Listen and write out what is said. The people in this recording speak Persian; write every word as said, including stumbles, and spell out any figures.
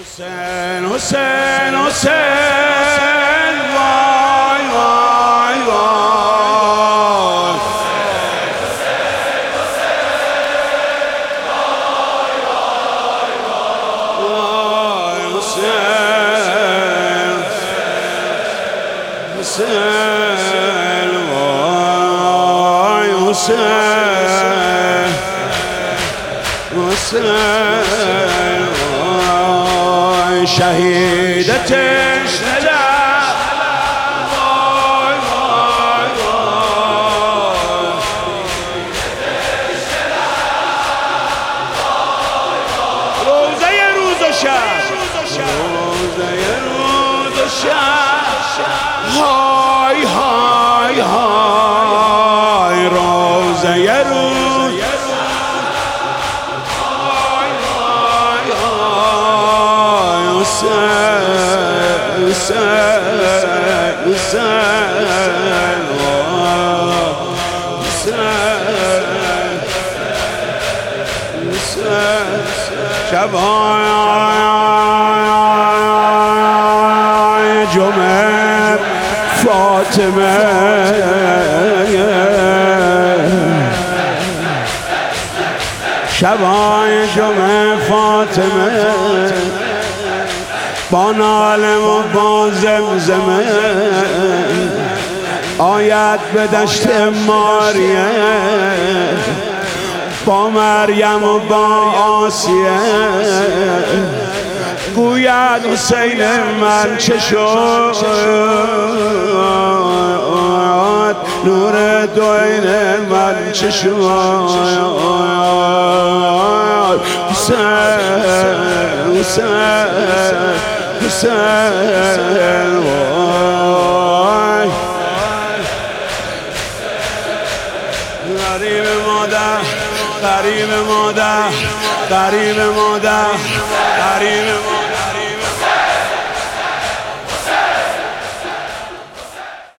حسین حسین حسین وای وای وای وای حسین حسین وای حسین حسین شهید تشنه لب وای وای وای روزه روز و شب روزه روز و شب های های های روزه روز شبای جمعه فاطمه شبای جمعه فاطمه با ناله و با زمزمه آید به دشت ماریه با مریم و با آسیه گوید حسین من چه شد نور دوین من چه شد حسین حسین حسین وای غریب مادر غریب مادر غریب مادر غریب